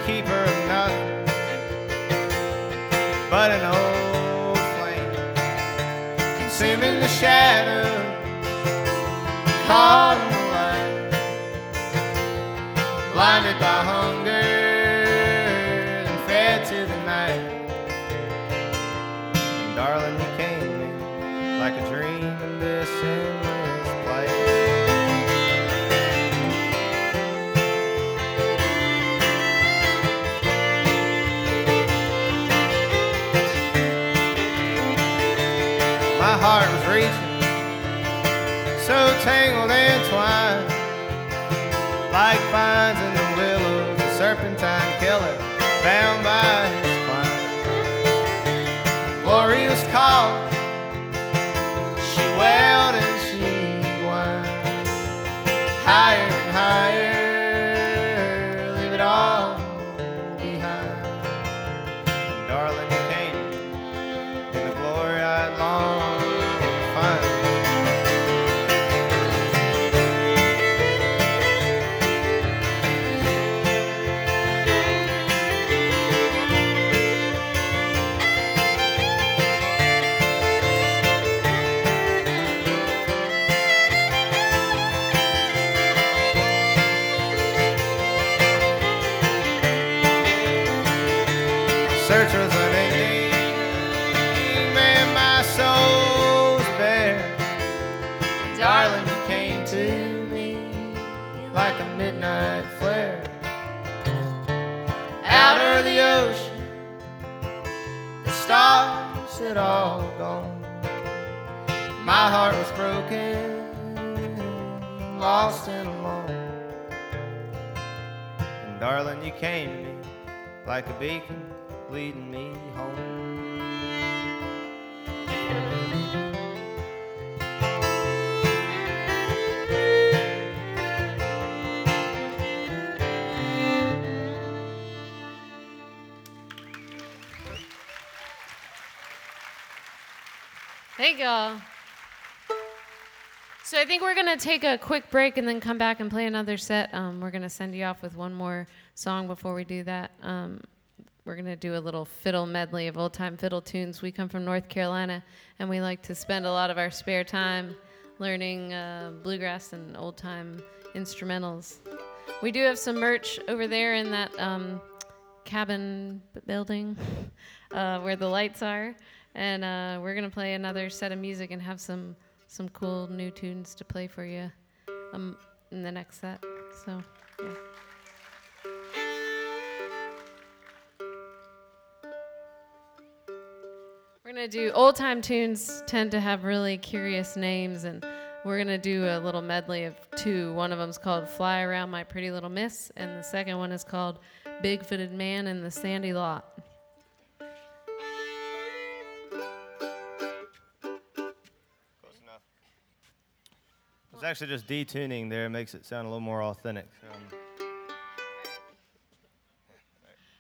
keeper of nothing but an old flame, consuming the shadow, caught in the light, blinded by hunger and fed to the night. And darling, you came to me like a dream in this endless place. My heart was reaching, so tangled and twined, like vines in the willows, a serpentine killer bound by his twine. Glory was called, she wailed and she whined, higher and higher, leave it all behind. And darling, you came in the glory I'd long to find. Search was unending, and my soul was bare. Darling, you came to me like a midnight flare. Out of the ocean, the stars had all gone. My heart was broken, lost and alone. And darling, you came to me like a beacon, leading me home. Thank y'all. So I think we're going to take a quick break and then come back and play another set. We're going to send you off with one more song before we do that. We're going to do a little fiddle medley of old-time fiddle tunes. We come from North Carolina, and we like to spend a lot of our spare time learning bluegrass and old-time instrumentals. We do have some merch over there in that cabin building where the lights are, and we're going to play another set of music and have some cool new tunes to play for you in the next set. So, yeah. We're going to do old-time tunes tend to have really curious names, and we're going to do a little medley of two. One of them's called Fly Around My Pretty Little Miss, and the second one is called Big-Footed Man in the Sandy Lot. Close enough. It's actually just detuning there. It makes it sound a little more authentic.